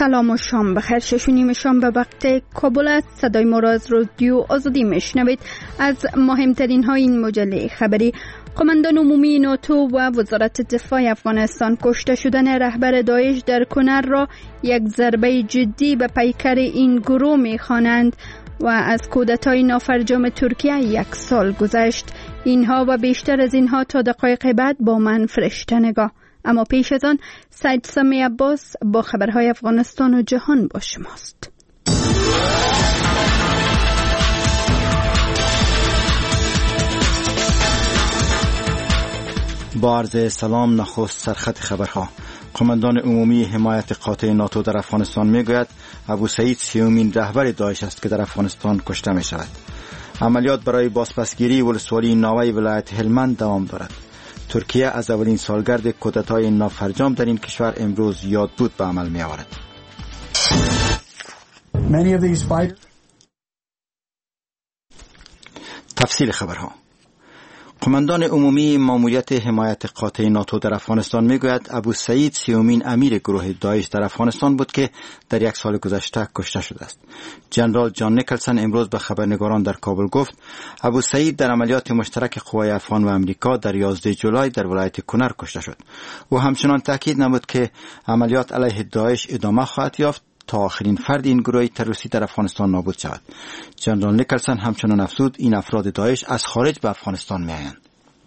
سلام و شام بخیر. 6:30 شام به وقت کابل است. صدای ما را از رادیو آزادی میشنوید. از مهمترین های این مجله خبری: قماندان عمومی ناتو و وزارت دفاع افغانستان کشته شدن رهبر داعش در کنر را یک ضربه جدی به پیکر این گروه می‌خوانند و از کودتای نافرجام ترکیه 1 سال گذشت. اینها و بیشتر از اینها تا دقایق بعد با من فرشته نگاه. اما پیش از آن سید سمی عباس با خبرهای افغانستان و جهان با شماست. با عرض سلام. نخست سرخط خبرها: قماندان عمومی حمایت قاطع ناتو در افغانستان میگوید ابو سعید 30مین رهبر داعش است که در افغانستان کشته می شود. عملیات برای بازپسگیری ولسوالی ناوی ولایت هلمند دوام دارد. ترکیه از اولین سالگرد کودتای نافرجام در این کشور امروز یادبود به عمل می آورد. تفصیل خبرها: قماندان عمومی ماموریت حمایت قاطع ناتو در افغانستان میگوید ابو سعید 30مین امیر گروه داعش در افغانستان بود که در 1 سال گذشته کشته شده است. جنرال جان نیکلسن امروز به خبرنگاران در کابل گفت ابو سعید در عملیات مشترک قوای افغان و امریکا در 11 جولای در ولایت کنر کشته شد. او همچنان تاکید نمود که عملیات علیه داعش ادامه خواهد یافت تا آخرین فرد این گروه تروریستی در افغانستان نابود شود. جنرال نیکلسن همچنان افزود این افراد داعش از خارج به افغانستان میآیند.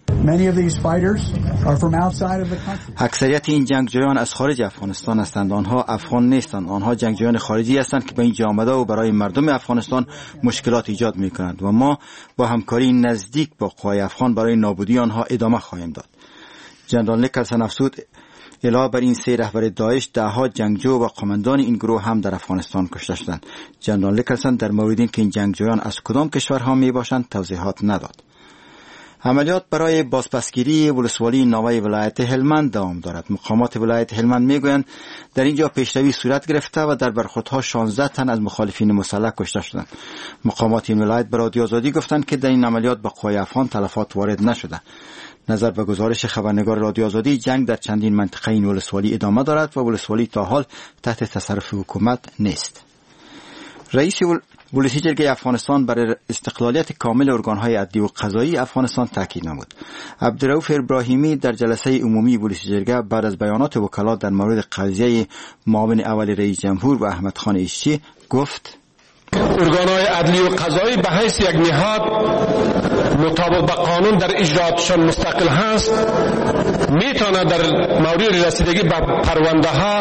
اکثریت این جنگجویان از خارج افغانستان هستند. آنها افغان نیستند. آنها جنگجویان خارجی هستند که به اینجا آمده و برای مردم افغانستان مشکلات ایجاد میکنند و ما با همکاری نزدیک با قوای افغان برای نابودی آنها ادامه خواهیم داد. جنرال نیکلسن افزود علاوه بر این 3 رهبر داعش 10 جنگجو و قماندان این گروه هم در افغانستان کشته شدند. جنرال نیکلسن در مورد اینکه این جنگجویان از کدام کشورها می باشند توضیحات نداد. عملیات برای بازپسگیری ولسوالی ناوی ولایت هلمند دوام دارد. مقامات ولایت هلمند میگویند در اینجا پیشروی صورت گرفته و در برخوردها 16 تن از مخالفین مسلح کشته شدند. مقامات این ولایت به رادیو آزادی گفتند که در این عملیات به قوای افغان تلفات وارد نشده. نظر به گزارش خبرنگار رادیو آزادی، جنگ در چندین منطقه این ولسوالی ادامه دارد و ولسوالی تا حال تحت تصرف حکومت نیست. رئیس ولسی جرگه افغانستان برای استقلالیت کامل ارگانهای عدلی و قضایی افغانستان تاکید نمود. عبدالرؤوف ابراهیمی در جلسه عمومی ولسی جرگه بعد از بیانات وکلا در مورد قضیه معاون اول رئیس جمهور و احمد خان عیشچی گفت ارگانهای عدلی و قضایی به حیث یک نهاد مطابق با قانون در اجراتشان مستقل هست میتونه در مورد رسیدگی به پرونده ها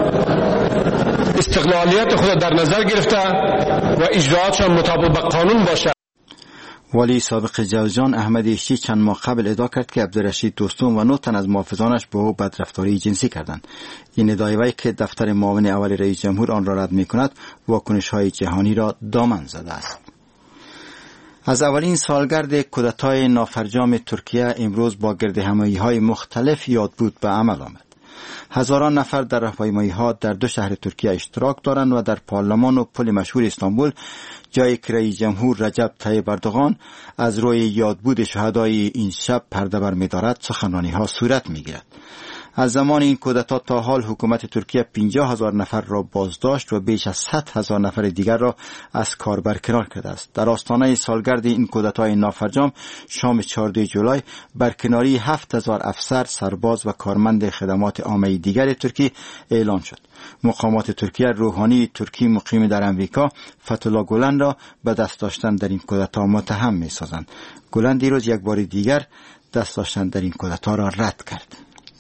استقلالیت خود در نظر گرفته و اجراتشان مطابق با قانون باشه. ولی سابق جوزجان احمد عیشچی چند ماه قبل ادعا کرد که عبدالرشید دوستم و 9 تن از محافظانش با او بدرفتاری جنسی کردند. این ادعای که دفتر معاون اول رئیس جمهور آن را رد می‌کند واکنش‌های جهانی را دامن زده است. از اولین سالگرد کودتای نافرجام ترکیه امروز با گردهمایی‌های مختلف یادبود به عمل آمد. هزاران نفر در راهپیمایی‌ها در 2 شهر ترکیه اشتراک دارند و در پارلمان و پل مشهور استانبول جایی که رئیس جمهور رجب طیب اردوغان از روی یادبود شهدای این شب پرده بر می‌دارد سخنرانی‌ها صورت می‌گیرد. از زمان این کودتا تا حال حکومت ترکیه 50,000 نفر را بازداشت و بیش از 100,000 نفر دیگر را از کار برکنار کرده است. در آستانه سالگرد این کودتای نافرجام شام 14 جولای برکناری 7,000 افسر، سرباز و کارمند خدمات عامه دیگر ترکیه اعلان شد. مقامات ترکیه روحانی ترکی مقیم در امریکا فتح‌الله گولن را به دست داشتن در این کودتا متهم می‌سازند. گولن دیروز یک بار دیگر دست داشتن در این کودتا را رد کرد.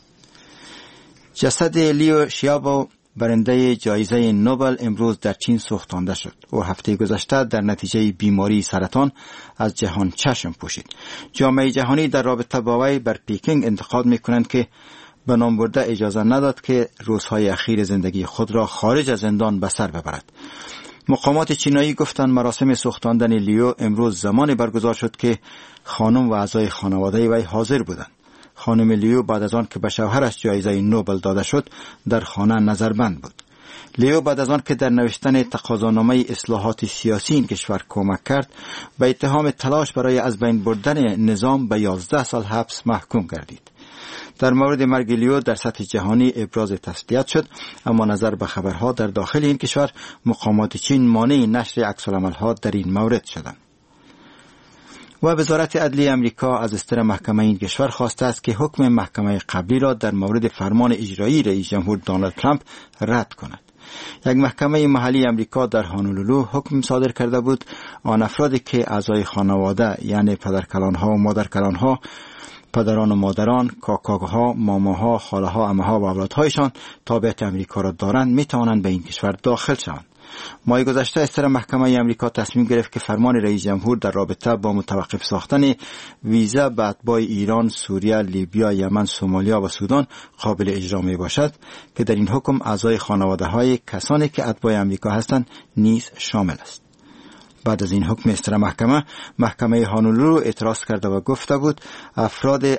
جسد لیو شیابو برنده جایزه نوبل امروز در چین سوختانده شد. او هفته گذشته در نتیجه بیماری سرطان از جهان چشم پوشید. جامعه جهانی در رابطه با وی بر پکینگ انتقاد می‌کنند که به نام برده اجازه نداد که روزهای اخیر زندگی خود را خارج از زندان به سر ببرد. مقامات چینایی گفتند مراسم سوختاندن لیو امروز زمانی برگزار شد که خانم و اعضای خانواده وی حاضر بودند. خانم لیو بعد از آن که به شوهرش جایزه نوبل داده شد در خانه نظربند بود. لیو بعد از آن که در نوشتن تقاضانامه اصلاحات سیاسی این کشور کمک کرد به اتهام تلاش برای از بین بردن نظام به 11 سال حبس محکوم گردید. در مورد مرگ لیو در سطح جهانی ابراز تسلیت شد، اما نظر به خبرها در داخل این کشور مقامات چین مانع نشر عکس‌العمل‌ها در این مورد شدند. و وزارت عدلیه امریکا از استر محکمه این کشور خواسته است که حکم محکمه قبلی را در مورد فرمان اجرایی رئیس جمهور دونالد ترامپ رد کند. یک محکمه محلی امریکا در هانولولو حکم صادر کرده بود آن افرادی که اعضای خانواده یعنی پدرکلانها و مادرکلانها، پدران و مادران، کاکاها، ماماها، خاله‌ها، عمه‌ها و اولادهایشان تابعیت امریکا را دارند می توانند به این کشور داخل شوند. ماه گذشته استر محکمه امریکا تصمیم گرفت که فرمان رئیس جمهور در رابطه با متوقف ساختن ویزا به اتباع ایران، سوریه، لیبیا، یمن، سومالیا و سودان قابل اجرا می باشد که در این حکم اعضای خانواده های کسانی که اتباع امریکا هستند نیز شامل است. بعد از این حکم استر محکمه هانولولو اعتراض کرده و گفته بود افرادی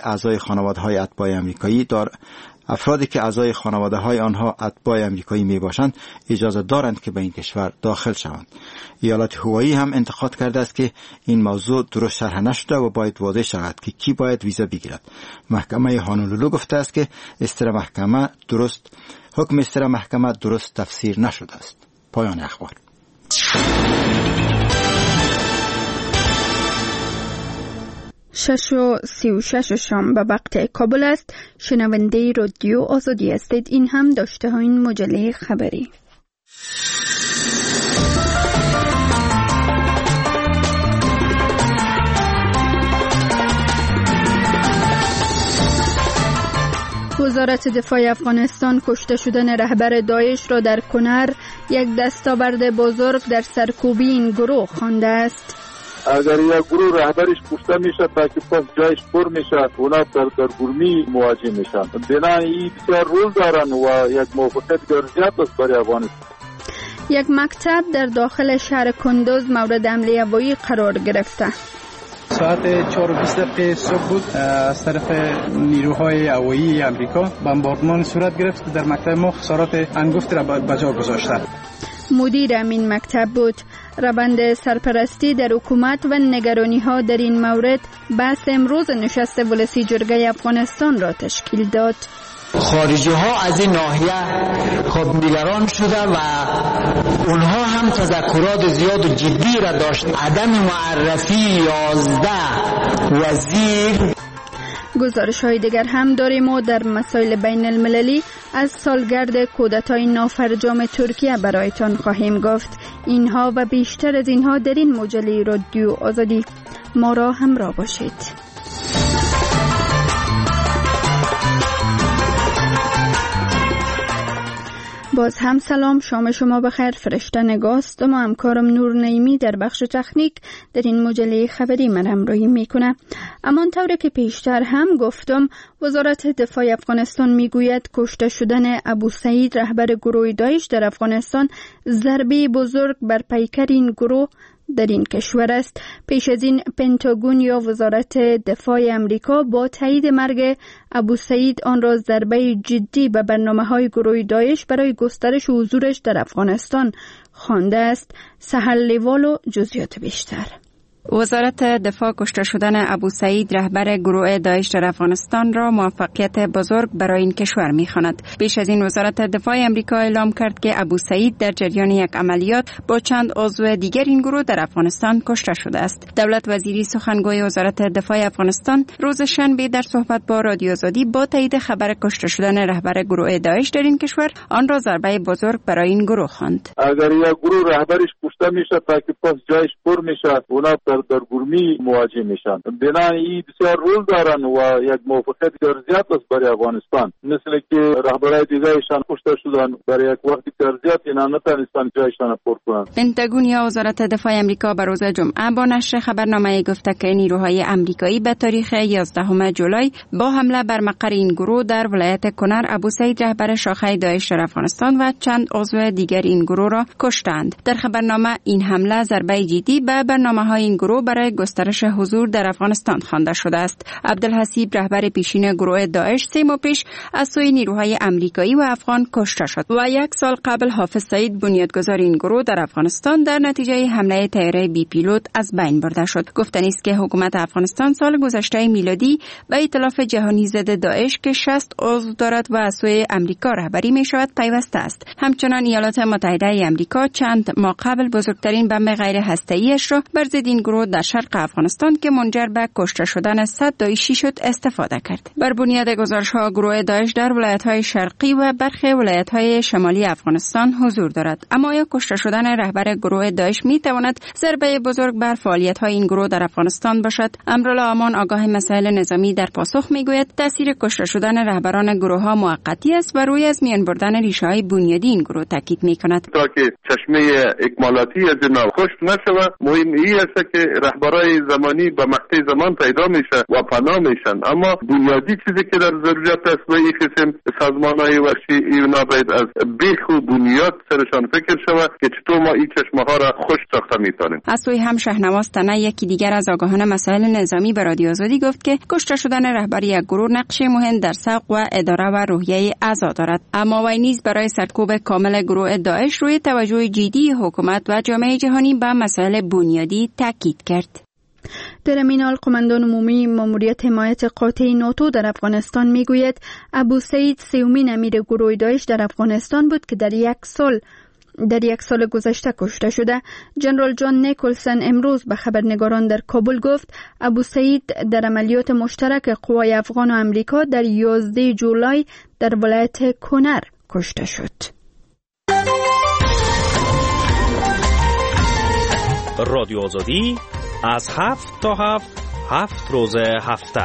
که اعضای خانواده های آنها اتباع امریکایی می باشند اجازه دارند که به این کشور داخل شوند. ایالت هوایی هم انتقاد کرده است که این موضوع درست شرح نشده و باید واضح شود که کی باید ویزا بگیرد. محکمه هانولولو گفته است که حکم استر محکمه درست تفسیر نشده است. پایان اخبار. 6:36 شام به وقت کابل است. شنونده رادیو آزادی هستید. این هم داشته ها این مجله خبری. وزارت دفاع افغانستان کشته شدن رهبر داعش را در کنر یک دستاورد بزرگ در سرکوبی این گروه خوانده است. اگر یک گروه رهبرش کشته میشه تا که پس جایش پر میشه، اونا در گرمی مواجه میشن. بنابراین این بسیار رول دارن و یک موفقیت گرزیت است برای افغانستان. یک مکتب در داخل شهر کندوز مورد حمله هوایی قرار گرفته. ساعت 4:20 صبح بود، از طرف نیروهای هوایی امریکا بمباردمان صورت گرفت. در مکتب ما خسارات انگفت را به جا گذاشته. مدیر این مکتب بود. روند سرپرستی در حکومت و نگرانی ها در این مورد بحث امروز نشست ولسی جرگه افغانستان را تشکیل داد. خارجی ها از این ناحیه خب نگران شده و اونها هم تذکرات زیاد و جدی را داشت. عدم معرفی 11 وزیر. گزارش های دیگر هم داریم و در مسائل بین المللی از سالگرد کودتای نافرجام ترکیه برایتان خواهیم گفت. اینها و بیشتر از اینها در این مجله رادیو آزادی. ما را همراه باشید. باز هم سلام، شام شما بخیر. فرشته نگاست و ما همکارم نور نعیمی در بخش تکنیک در این مجله خبری من همراهی میکنه. اما طوری که پیشتر هم گفتم، وزارت دفاع افغانستان میگوید کشته شدن ابو سعید رهبر گروه داعش در افغانستان ضربه بزرگ بر پیکر این گروه در این کشور است. پیش از این پنتاگون یا وزارت دفاع امریکا با تایید مرگ ابو سعید آن را ضربه جدی به برنامه‌های گروه داعش برای گسترش و حضورش در افغانستان خوانده است. سهل لیوال و جزئیات بیشتر. وزارت دفاع کشته شدن ابو سعید رهبر گروه داعش در افغانستان را موفقیت بزرگ برای این کشور می‌خواند. پیش از این وزارت دفاع امریکا اعلام کرد که ابو سعید در جریان یک عملیات با چند عضو دیگر این گروه در افغانستان کشته شده است. دولت وزیری سخنگوی وزارت دفاع افغانستان روز شنبه در صحبت با رادیو آزادی با تایید خبر کشته شدن رهبر گروه داعش در این کشور آن را ضربه بزرگ برای این گروه خواند. اگر یک گروه رهبرش کشته میشه تا که پس جایش پر میشه، اونا در گرمی مواجه میشن. بنابراین این بسیار رول دارن و یک موفقیت گرزیت است برای افغانستان. مثل که رهبرای دیگرشان کشته شدن، برای یک وقت گرزیت اینا نتونستن جایشان پر کنن. پنتاگون یا وزارت دفاع امریکا بر روز جمعه با نشر خبرنامه گفته که نیروهای امریکایی به تاریخ 11 جولای با حمله بر مقر این گروه در ولایت کنر ابو سعید رهبر شاخه داعش در افغانستان و چند عضو دیگر این گروه را کشتند. در خبرنامه این حمله ضربه جدی به برنامه‌های این گروه برای گسترش حضور در افغانستان خوانده شده است. عبدالحسیب رهبر پیشین گروه داعش 3 ماه پیش از سوی نیروهای امریکایی و افغان کشته شد و 1 سال قبل حافظ سعید بنیادگذار این گروه در افغانستان در نتیجه حمله طیاره بی پیلوت از بین برده شد. گفتنی است که حکومت افغانستان سال گذشته میلادی به ائتلاف جهانی ضد داعش که 60 عضو دارد و از سوی امریکا رهبری می شود پیوسته است. همچنین ایالات متحده امریکا چند ماه قبل بزرگترین بمب غیر هسته‌ایش را بر ضد این گروه در شرق افغانستان که منجر به کشته شدن 100 داعشی شد استفاده کرد. بر بنیاد گزارش‌ها گروه داعش در ولایت‌های شرقی و برخی ولایت‌های شمالی افغانستان حضور دارد. اما یا کشته شدن رهبر گروه داعش می‌تواند ضربه بزرگ بر فعالیت‌های این گروه در افغانستان باشد؟ امرالله امان آگاه مسائل نظامی در پاسخ می‌گوید تاثیر کشته شدن رهبران گروه‌ها موقتی است و روی از میان بردن ریشه‌های بنیادی این گروه تاکید می‌کند. تا که چشمه اکمالاتی از جناب خشک نشود، مهم این است که رهبرای زمانی به مقطع زمان پیدا میشه و پناه میشن، اما بنیادی چیزی که در ضرورت است و این قسم سازمان‌های وحشی اینا باید از بیخ و بنیاد سرشان فکر شود که چطور ما این چشمه‌ها را خشک ساخته میتونیم. از سوی هم شهنواز تنه یکی دیگر از آگاهان مسائل نظامی به رادیو آزادی گفت که کشته شدن رهبر یک گروه نقش مهم در ساق و اداره و روحیه اعضا دارد، اما وی نیز برای سرکوب کامل گروه داعش روی توجه جدی حکومت و جامعه جهانی به مسائل بنیادی تاکید کرد. در همین حال قماندان عمومی ماموریت حمایت قاطع ناتو در افغانستان میگوید ابو سعید 3مین امیر گروه داعش در افغانستان بود که در یک سال گذشته کشته شده. جنرال جان نیکلسن امروز به خبرنگاران در کابل گفت ابو سعید در عملیات مشترک قوای افغان و امریکا در 11 جولای در ولایت کنر کشته شد. رادیو آزادی از 7 تا 7 روز هفته.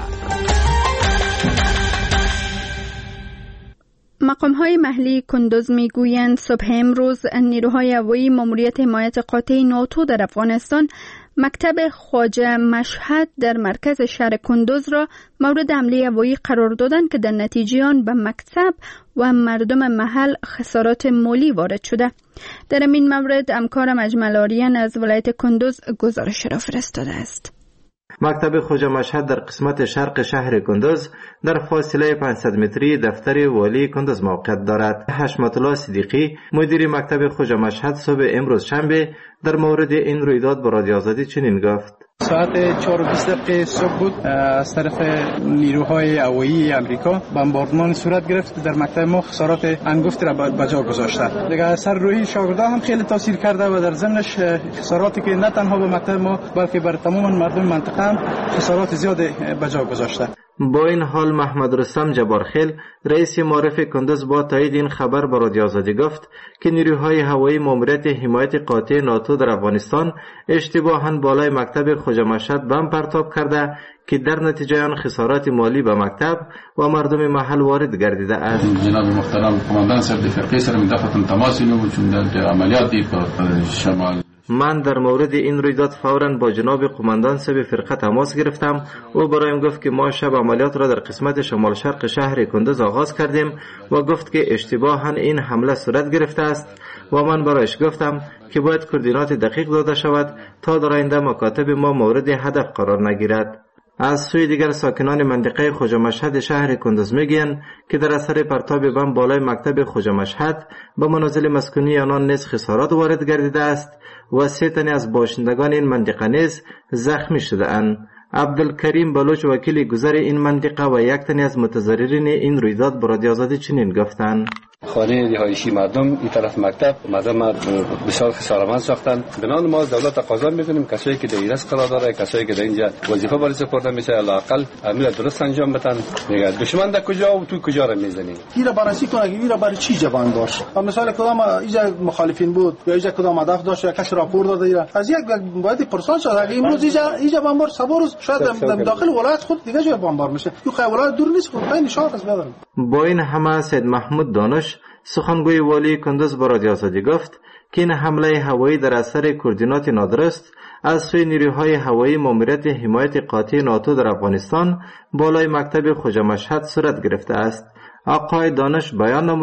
مقام‌های محلی کندوز میگویند صبح امروز نیروهای هوایی ماموریت حمایت قاطع ناتو در افغانستان مکتب خواجه مشهد در مرکز شهر کندوز را مورد حمله هوایی قرار دادند که در نتیجه آن به مکتب و مردم محل خسارات مالی وارد شده. در این مورد همکارم اجمل آریان از ولایت کندوز گزارش را فرستاده است. مکتب خواجه مشهد در قسمت شرق شهر کندوز در فاصله 500 متری دفتر والی کندوز موقعیت دارد. حشمت الله صدیقی مدیر مکتب خواجه مشهد صبح امروز شنبه در مورد این رویداد با رادیو آزادی چنین گفت: ساعت 4:20 صبح بود از طرف نیروهای هوایی امریکا بمباردمان صورت گرفت که در مکتب ما خسارات انگفتی را به جا گذاشته. دیگه اثر روحی شاگردان هم خیلی تاثیر کرده و در ضمنش خساراتی که نه تنها به مکتب ما بلکه بر تمام مردم منطقه هم خسارات زیاد به جا گذاشته. با این حال محمد رستم جبارخیل رئیس معرف کندوز با تایید این خبر به رادیو آزادی گفت که نیروهای هوایی ماموریت حمایت قاطع ناتو در افغانستان اشتباهاً بالای مکتب خواجه مشهد بمب پرتاب کرده که در نتیجه آن خسارات مالی به مکتب و مردم محل وارد گردیده است. جناب محترم قماندان صاحب د فرقې سره مدافعتن تماس نیو چې د عملیات دی په شمال. من در مورد این رویداد فوراً با جناب قماندان صاحب فرقه تماس گرفتم. او برایم گفت که ما شب عملیات را در قسمت شمال شرق شهر کندوز آغاز کردیم و گفت که اشتباهاً این حمله صورت گرفته است و من برایش گفتم که باید کوردینات دقیق داده شود تا در آینده مکاتب ما مورد هدف قرار نگیرد. از سوی دیگر ساکنان منطقه خواجه مشهد شهر کندوز میگویند که در اثر پرتاب بمب بالای مکتب خواجه مشهد به منازل مسکونی آنان نیز خسارات وارد گردیده است و 3 تن از باشندگان این منطقه نیز زخمی شده اند. عبدالکریم بلوچ وکیل گذر این منطقه و 1 تن از متضررین این رویداد به رادیو آزادی چنین گفتند: خانه رهایشی مردم این طرف مکتب مردم بسیار خسارتمند ساختن. بنابراین ما از دولت تقاضا میکنیم کسایی که در ایرس قرار داره، کسایی که در اینجا وظیفه برای سپرده میشه لااقل عمل درست انجام بدن. میگه دشمن در کجا و تو کجا رو میزنی؟ ایرا بررسی کنه که ایرا برای چی جوان باشه. مثلا کدام اینجا مخالفین بود یا اینجا کدام هدف داشت یا کسی راپور داده ایرا. از یک باید پرسان شد اگه امروز اینجا بمبار سبا شاید داخل ولایت خود دیگه جای بمبار میشه. تو خیلی ولایت دور نیست خود خیلی نشاط است بدن. با این همه سید محمود دانش سخنگوی والی کندوز با رادیو آزادی گفت که این حمله هوایی در اثر کوردینات نادرست از سوی نیروهای هوایی ماموریت حمایت قاطع ناتو در افغانستان بالای مکتب خواجه مشهد صورت گرفته است. آقای دانش بیان نمود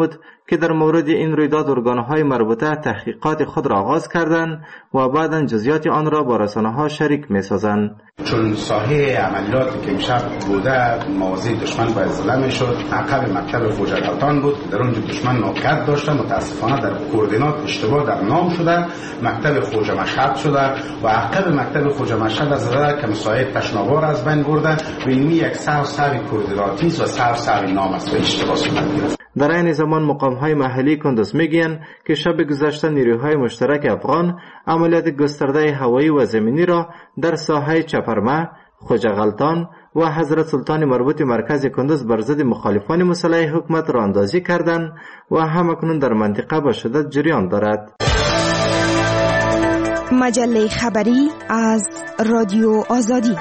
که در مورد این رویداد ارگان‌های مربوطه تحقیقات خود را آغاز کردند و بعداً جزئیات آن را با رسانه‌ها شریک می‌سازند. چون ساحه عملیاتی که امشب بوده مواضع دشمن با زلزله میشد، عقب مکتب خوجه غلطان بود که در اونجا دشمن موقعیت داشته، متاسفانه در کوردینات اشتباه در نام شده، مکتب خوجه مشهد شده و عقب مکتب خوجه مشهد از زده که مساعد تشناوار از بین برده و اینمی یک ساو کوردیناتی و ساو نام است و اشتباه شده. در این زمان مقام‌های محلی کندوز میگویند که شب گذشته نیروهای مشترک افغان عملیات گسترده هوایی و زمینی را در ساحه چپرمه، خوجه غلطان و حضرت سلطان مربوط مرکز کندوز بر ضد مخالفان مسلح حکومت را اندازی کردند و همکنون در منطقه به شدت جریان دارد. مجله خبری از رادیو آزادی.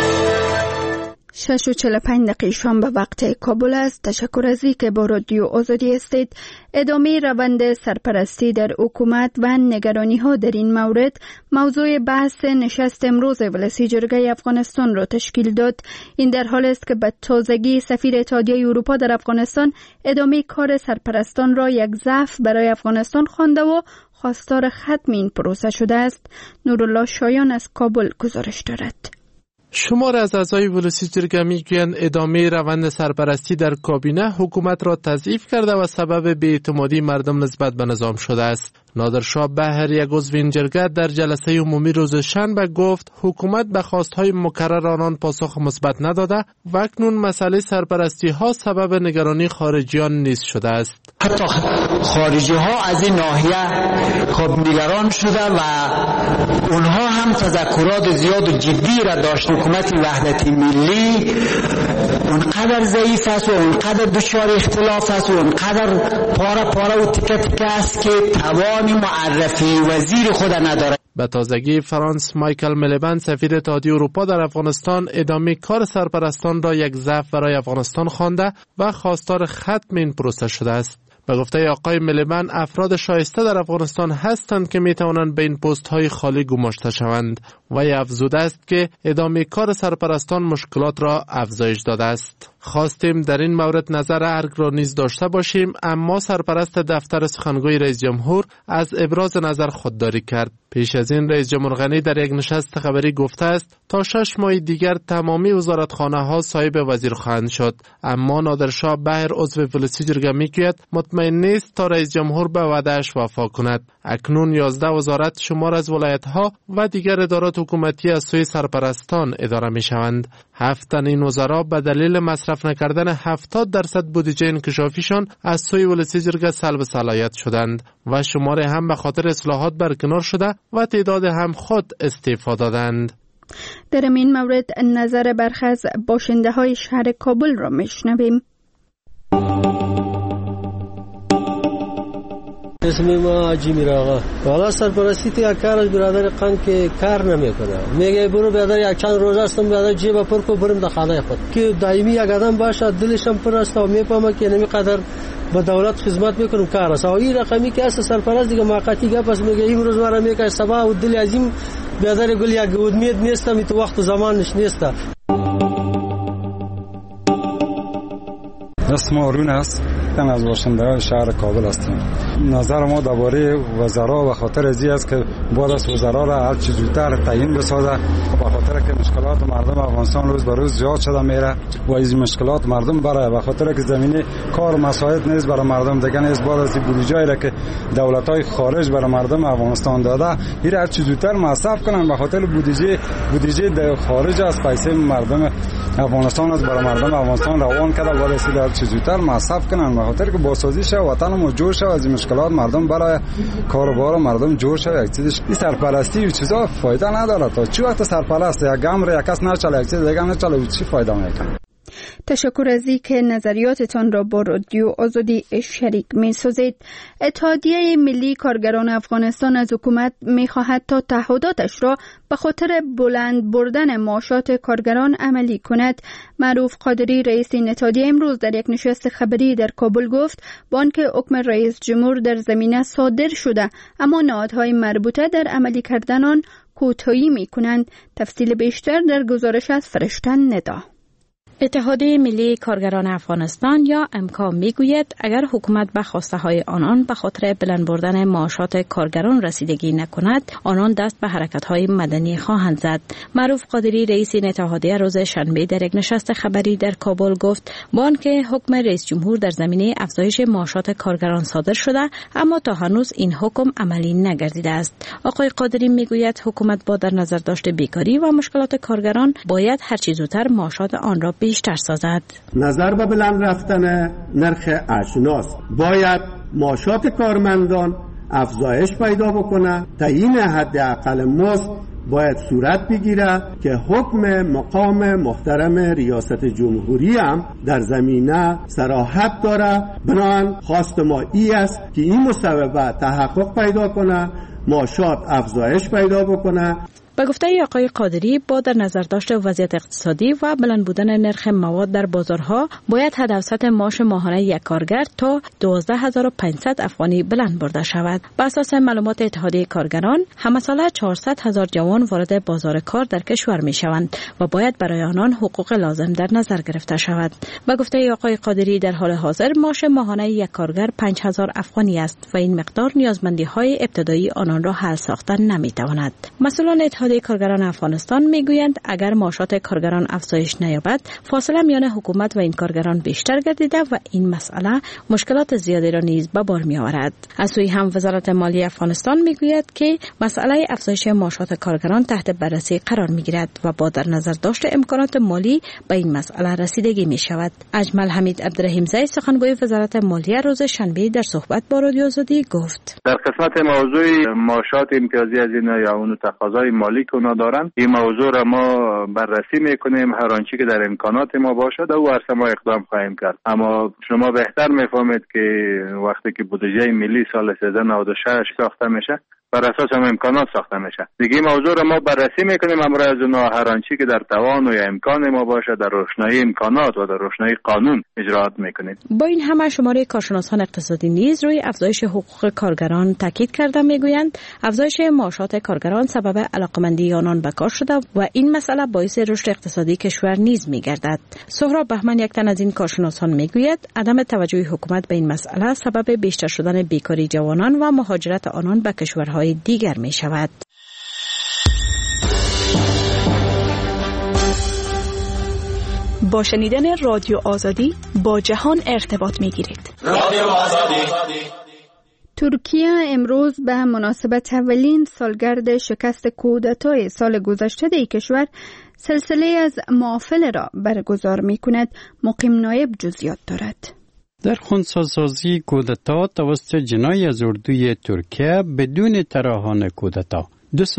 6:45 شام به وقت کابل است. تشکر از اینکه با رادیو آزادی هستید. ادامه روند سرپرستی در حکومت و نگرانی ها در این مورد موضوع بحث نشست امروز ولسی جرگه افغانستان را تشکیل داد. این در حال است که به تازگی سفیر اتحادیه اروپا در افغانستان ادامه کار سرپرستان را یک ضعف برای افغانستان خوانده و خواستار ختم این پروسه شده است. نورالله شایان از کابل گزارش دارد. شمار از اعضای ولسی جرگه میگویند ادامه روند سرپرستی در کابینه حکومت را تضعیف کرده و سبب بی‌اعتمادی مردم نسبت به نظام شده است. نادرشاه بهر، یک عضو این جرگه، در جلسه عمومی روز شنبه گفت حکومت به خواستهای مکرر آنان پاسخ مثبت نداده و اکنون مسئله سرپرستی ها سبب نگرانی خارجیان نیز شده است. حتی خارجی ها از این ناحیه خب نگران شده و اونها هم تذکرات زیاد و جدی را داشت. حکومت وحدت ملی اونقدر ضعیف است و اونقدر دچار اختلاف است و اونقدر پاره و تکه تکه است که توان معرفی وزیر خود نداره. به تازگی فرانس مایکل ملیبند، سفیر اتحادیه اروپا در افغانستان، ادامه کار سرپرستان را یک ضعف برای افغانستان خوانده و خواستار ختم این پروسه شده است. به گفته آقای ملیبند، افراد شایسته در افغانستان هستند که می توانند به این پست های خالی گماشته شوند و افزوده است که ادامه کار سرپرستان مشکلات را افزایش داده است. خواستیم در این مورد نظر ارگ را نیز داشته باشیم، اما سرپرست دفتر سخنگوی رئیس جمهور از ابراز نظر خودداری کرد. پیش از این رئیس جمهور غنی در یک نشست خبری گفته است تا 6 ماه دیگر تمامی وزارتخانه ها صاحب وزیر خواهند شد، اما نادرشاه بهر، عضو ولسی جرگه، میگوید مطمئن نیست تا رئیس جمهور به وعده‌اش وفا کند. اکنون 11 وزارت، شمار از ولایت‌ها و دیگر ادارات حکومتی از سوی سرپرستان اداره می‌شوند. 7 تن این وزرا به دلیل مصرف نکردن 70% بودجه انکشافیشان از سوی ولسی جرگه سلب صلاحیت شدند و شمار هم به خاطر اصلاحات برکنار شده و تعداد هم خود استعفا دادند. در این مورد نظر برخی از باشنده‌های شهر کابل را میشنویم. اسم ما جیمی آقا. والا سرپرستی تو یک کار از برادر قند که کار نمیکنه. میگه برو برادر یک چند روز هستم برادر جیب پر کو بریم در خانه خود. که دائمی یک آدم باشه دلش هم پر است و میفهمه که نمیقدر به دولت خدمت میکنم کار است. این رقمی که است سرپرست دیگه موقتی گپ است. میگه امروز مرا میگه صبح و دل عظیم برادر گل یک امید نیستم تو وقت زمانش نیست. اسم آرون است. من از باشندگان شهر کابل هستم. نظر ما درباره وزرا به خاطر ازی است که بعد از وزرا را هر چه زودتر تعیین بسازه، به خاطر که مشکلات مردم افغانستان روز به روز زیاد شده میره و از مشکلات مردم برای به خاطر که زمینه کار مساعد نیست برای مردم دیگه نیست. بعد از بودجه‌ای را که دولت‌های خارج برای مردم افغانستان داده، این هر چه زودتر مصرف کنن. به خاطر بودجه خارج از پیسه مردم افغانستان است برای مردم افغانستان روان کرده. بعد از هر چه زودتر مصرف کنن به خاطر که بازسازی شه وطن ما جور شه از این مشکلات مردم برای کاروبار مردم جور شه. یک چیزش این سرپرستی و چیزا فایده نداره. تا چی وقت سرپرست یک گام یک کس نچاله یک چیز دیگه نچاله چی فایده میکنه؟ تشکر از اینکه نظریاتتان را با رادیو آزادی شریک می‌سازید. اتحادیه ملی کارگران افغانستان از حکومت می‌خواهد تا تعهداتش را به خاطر بلند بردن معاشات کارگران عملی کند. معروف قادری، رئیس این اتحادیه، امروز در یک نشست خبری در کابل گفت با آنکه حکم رئیس جمهور در زمینه صادر شده، اما نهادهای مربوطه در عملی کردن آن کوتاهی می‌کنند. تفصیل بیشتر در گزارش از فرشته ندا. اتحادیه ملی کارگران افغانستان یا امکا میگوید اگر حکومت به خواسته های آنان به خاطر بلند بردن معاشات کارگران رسیدگی نکند، آنان دست به حرکت های مدنی خواهند زد. معروف قادری رئیس این اتحادیه روز شنبه در یک نشست خبری در کابل گفت با آنکه حکم رئیس جمهور در زمینه افزایش معاشات کارگران صادر شده، اما تا هنوز این حکم عملی نگردیده است. آقای قادری میگوید حکومت با در نظر داشت بیکاری و مشکلات کارگران باید هر چه زودتر معاشات آن را بیشتر سازد. نظر به بلند رفتن نرخ اجناس باید معاشات کارمندان افزایش پیدا بکنه. تعیین حداقل مزد باید صورت بگیره که حکم مقام محترم ریاست جمهوری هم در زمینه صراحت داره. بنابراین خواست ما ای است که این مصوبه تحقق پیدا کنه، معاشات افزایش پیدا بکنه. به گفته آقای قادری با در نظر داشت وضعیت اقتصادی و بلند بودن نرخ مواد در بازارها باید حد اوسط معاش ماهانه یک کارگر تا 12500 افغانی بلند برده شود. بر اساس معلومات اتحادیه کارگران همه ساله 400,000 جوان وارد بازار کار در کشور می شوند و باید برای آنان حقوق لازم در نظر گرفته شود. به گفته آقای قادری در حال حاضر معاش ماهانه یک کارگر 5000 افغانی است و این مقدار نیازمندی های ابتدایی آنان را حل ساختن نمی تواند. مسئولان اتحادیه کارگران افغانستان میگویند اگر معاشات کارگران افزایش نیابد، فاصله میان حکومت و این کارگران بیشتر گردیده و این مسئله مشکلات زیادی را نیز به بار میآورد. از سوی هم وزارت مالی افغانستان میگوید که مسئله افزایش معاشات کارگران تحت بررسی قرار میگیرد و با در نظر داشت امکانات مالی به این مسئله رسیدگی می شود. اجمل حمید عبدالرحیمزی سخنگوی وزارت مالیه روز شنبه در صحبت با رادیو آزادی گفت: در قسمت موضوع معاشات امتیازی از اینا یا اون تقاضای مالی که اونا دارن، این موضوع را ما بررسی میکنیم، هر آنچه که در امکانات ما باشد او ورسه ما اقدام خواهیم کرد. اما شما بهتر میفهمید که وقتی که بودجه ملی سال 1396 ساخته میشه، بر اساس هم امکانات ساخته میشه. دیگه موضوع را ما بررسی میکنیم، امروز از اونها هر آنچه که در توان و یا امکان ما باشه در روشنایی امکانات و در روشنایی قانون اجرات میکنیم. با این همه شماره کارشناسان اقتصادی نیز روی افزایش حقوق کارگران تاکید کرده میگویند افزایش معاشات کارگران سبب علاقمندی آنان به کار شده و این مسئله باعث رشد اقتصادی کشور نیز میگردد. سهراب بهمن یک تن از این کارشناسان میگوید عدم توجه حکومت به این مسئله سبب بیشتر شدن بیکاری جوانان و مهاجرت آنان به کشورهای دیگر می شود. با شنیدن رادیو آزادی با جهان ارتباط می گیرید. رادیو آزادی. ترکیه امروز به مناسبت اولین سالگرد شکست کودتای سال گذشته در کشور سلسله از محافل را برگزار می کند. مقیم نایب جزئیات دارد. در خنثی‌سازی کودتا توسط جناح از اردوی ترکیه بدون ترحم کودتا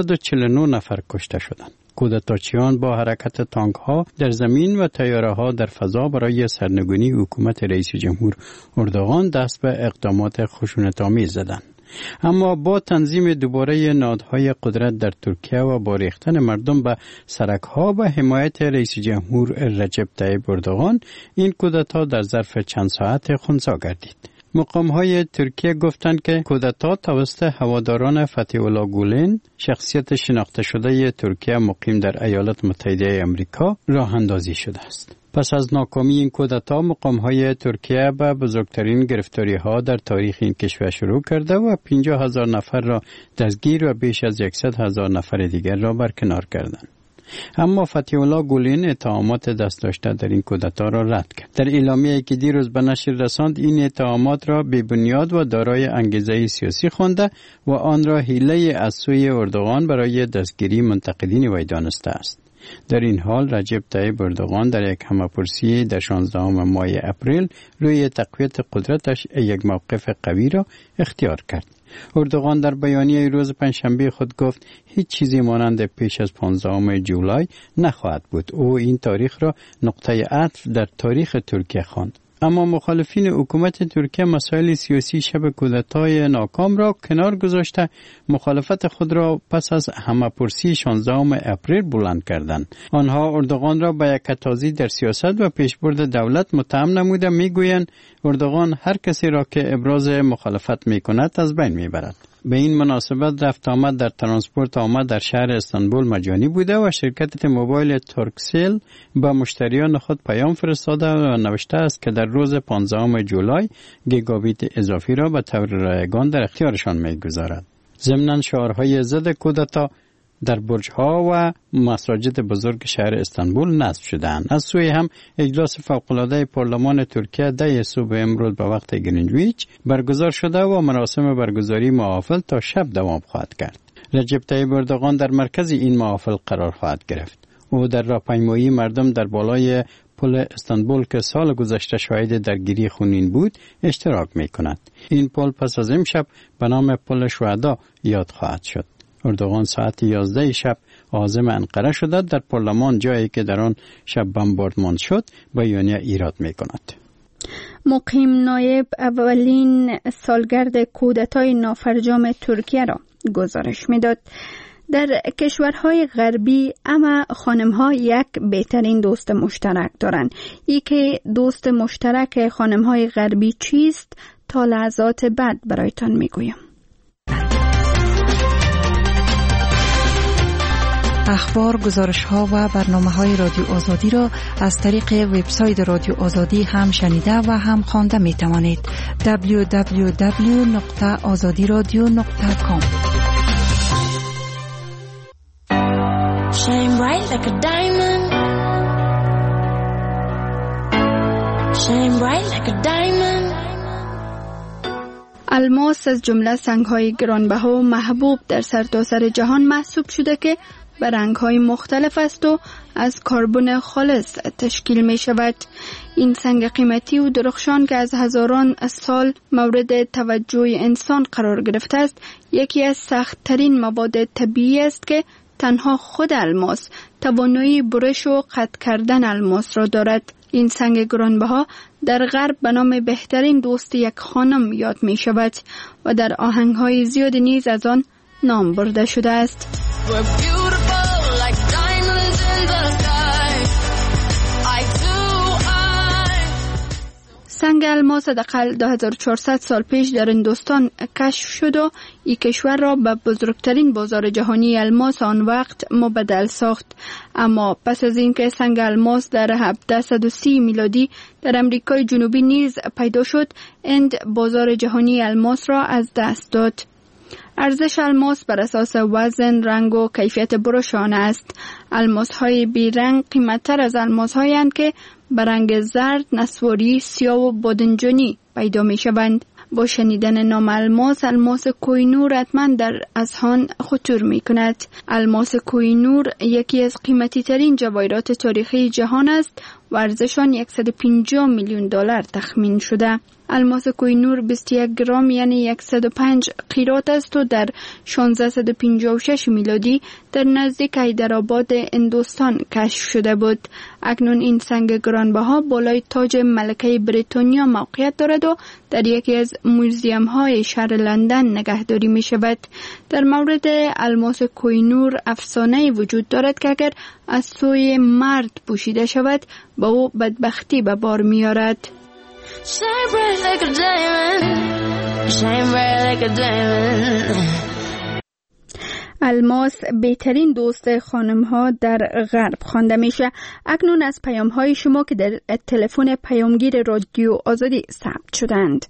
249 نفر کشته شدند. کودتاچیان با حرکت تانک ها در زمین و طیاره ها در فضا برای سرنگونی حکومت رئیس جمهور اردوغان دست به اقدامات خشونت‌آمیز زدند. اما با تنظیم دوباره نهادهای قدرت در ترکیه و با ریختن مردم به سرک‌ها و حمایت رئیس جمهور رجب طیب اردوغان، این کودتا در ظرف چند ساعت خنثی گردید. مقام‌های ترکیه گفتند که کودتا توسط هواداران فتح الله گولن، شخصیت شناخته شده ترکیه مقیم در ایالات متحده آمریکا، راه اندازی شده است. پس از ناکامی این کودتا، مقام‌های ترکیه به بزرگترین گرفتاری‌ها در تاریخ این کشور شروع کرده و 50,000 نفر را دستگیر و بیش از 100,000 نفر دیگر را برکنار کردند. اما فتح الله گولن اتهامات دست داشته در این کودتا را رد کرد. در اعلامیه‌ای که دیروز به نشر رساند، این اتهامات را بی‌بنیاد و دارای انگیزه سیاسی خوانده و آن را حیله از سوی اردوغان برای دستگیری منتقدین وی دانسته است. در این حال رجب طیب اردوغان در یک همه‌پرسی در 16 ماه اپریل روی تقویت قدرتش یک موقف قوی را اختیار کرد. اردوغان در بیانیه روز پنجشنبه خود گفت هیچ چیزی مانند پیش از 15 جولای نخواهد بود. او این تاریخ را نقطه عطف در تاریخ ترکیه خواند. اما مخالفین حکومت ترکیه مسائل سیاسی شب کودتای ناکام را کنار گذاشته مخالفت خود را پس از همه‌پرسی 16 اپریل بلند کردند. آنها اردوغان را به یکتازی در سیاست و پیشبرد دولت متهم نموده میگویند اردوغان هر کسی را که ابراز مخالفت میکند از بین میبرد. به این مناسبت رفت آمد در ترانسپورت آمد در شهر استانبول مجانی بوده و شرکت موبایل ترکسل به مشتریان خود پیام فرستاده و نوشته است که در روز 15 جولای گیگابیت اضافی را به طور رایگان در اختیارشان می‌گذارد. ضمناً شعارهای ضد کودتا در برج‌ها و مساجد بزرگ شهر استانبول نصب شدند. از سوی هم اجلاس فوق‌العاده پارلمان ترکیه 10 صبح امروز به وقت گرینویچ برگزار شده و مراسم برگزاری محافل تا شب دوام خواهد کرد. رجب طیب اردوغان در مرکز این محافل قرار خواهد گرفت. او در راهپیمایی مردم در بالای پل استانبول که سال گذشته شاهد درگیری خونین بود اشتراک می‌کند. این پل پس از امشب به نام پل شهدا یاد خواهد شد. اردوغان ساعت 11 شب عازم انقره شده در پارلمان جایی که در آن شب بمباردمان شد بیانیه ایراد می‌کند. مقیم نایب اولین سالگرد کودتای نافرجام ترکیه را گزارش می‌داد. در کشورهای غربی اما خانم‌ها یک بهترین دوست مشترک دارند. ای که دوست مشترک خانم‌های غربی چیست تا لحظات بعد برایتان میگویم. اخبار، گزارش‌ها و برنامه‌های رادیو آزادی را از طریق وبسایت رادیو آزادی هم شنیده و هم خوانده می‌توانید. www.azadiradio.com. Shine bright like a diamond. Shine bright like a diamond. الماس از جمله سنگ‌های گرانبها و محبوب در سرتاسر جهان محسوب شده که به رنگ‌های مختلف است و از کربن خالص تشکیل می شود. این سنگ قیمتی و درخشان که از هزاران سال مورد توجه انسان قرار گرفته است، یکی از سخت‌ترین مواد طبیعی است که تنها خود الماس توانایی برش و قطع کردن الماس را دارد. این سنگ گرانبها در غرب به نام بهترین دوست یک خانم یاد می شود و در آهنگ‌های زیاد نیز از آن نام برده شده است. سنگ الماس حداقل 2400 سال پیش در هندوستان کشف شد و این کشور را به بزرگترین بازار جهانی الماس آن وقت مبدل ساخت. اما پس از اینکه سنگ الماس در 1730 میلادی در امریکای جنوبی نیز پیدا شد، هند بازار جهانی الماس را از دست داد. ارزش الماس بر اساس وزن، رنگ و کیفیت برش آن است. الماس‌های بی رنگ قیمت‌تر از الماس‌هایند که به رنگ زرد، نسواری، سیاه و بادنجانی پیدا می‌شوند. با شنیدن نام الماس، الماس کوه‌نور حتما در اذهان خطور می‌کند. الماس کوه‌نور یکی از قیمتی‌ترین جواهرات تاریخی جهان است و ارزش آن 150 میلیون دلار تخمین شده. الماس کوه‌نور 21 گرم یعنی 105 قیرات است و در 1656 میلادی در نزدیک حیدرآباد هندوستان کشف شده بود. اکنون این سنگ گرانبها بالای تاج ملکه بریتانیا موقعیت دارد و در یکی از موزیم‌های شهر لندن نگهداری می شود. در مورد الماس کوه‌نور افسانه‌ای وجود دارد که اگر از سوی مرد پوشیده شود با او بدبختی به بار می‌آورد. Shine bright like a diamond. Shine bright like a diamond. الماس بهترین دوست خانم‌ها در غرب خوانده میشه. اکنون از پیام‌های شما که در تلفن پیامگیر رادیو آزادی ثبت شدند.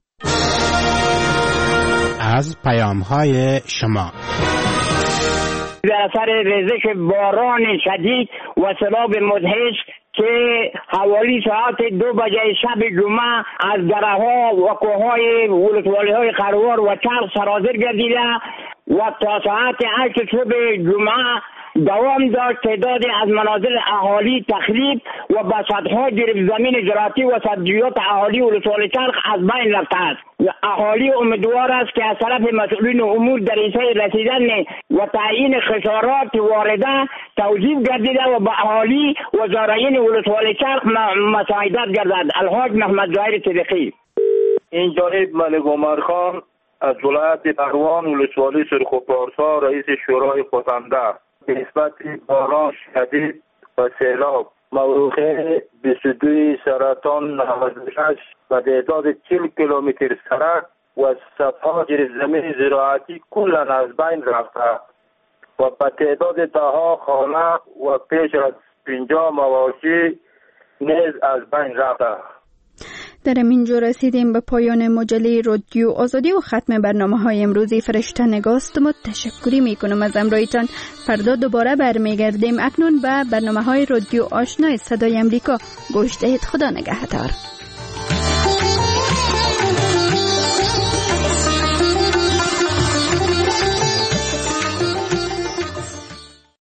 از پیام‌های شما در اثر ریزش باران شدید و سیلاب مدهش که حوالی ساعت 2 بجه شب جمعه از دره‌ها و کوه‌های ولسوالی‌های خروار و چرخ سرازیر گردیده و تا ساعت 8 صبح جمعه دوام داشت. تعدادی از منازل اهالی تخریب و به صدها گرفت زمین زراعتی و سبزیجات اهالی ولسوالی چرخ از بین رفته است. اهالی امیدوار است که از طرف مسئولین امور در حیث رسیدن و تعیین خسارات وارده توضیح گردیده و به اهالی و زارعین ولسوالی چرخ مساعدت گردد. الحاج محمد ظاهر صدیقی. این جانب ملک عمر خان از ولایت بهروان ولسوالی سرخ و پارسا رئیس شورای خودنده به نسبت باران شدید و سیلاب موقع 22 سرطان 96 و تعداد 40 کیلومتر سرک و سفاجر زمین زراعتی کلا از بین رفته و به تعداد دهها خانه و پیش از 50 مواشی نیز از بین رفته. در اینجا رسیدیم به پایان مجله رادیو آزادی و ختم برنامه‌های امروزی فرشته نگاست. تشکری میکنم از همراهیتان. فردا دوباره برمیگردیم. اکنون به برنامه‌های رادیو آشنای صدای امریکا گوش دهید. خدا نگهدار.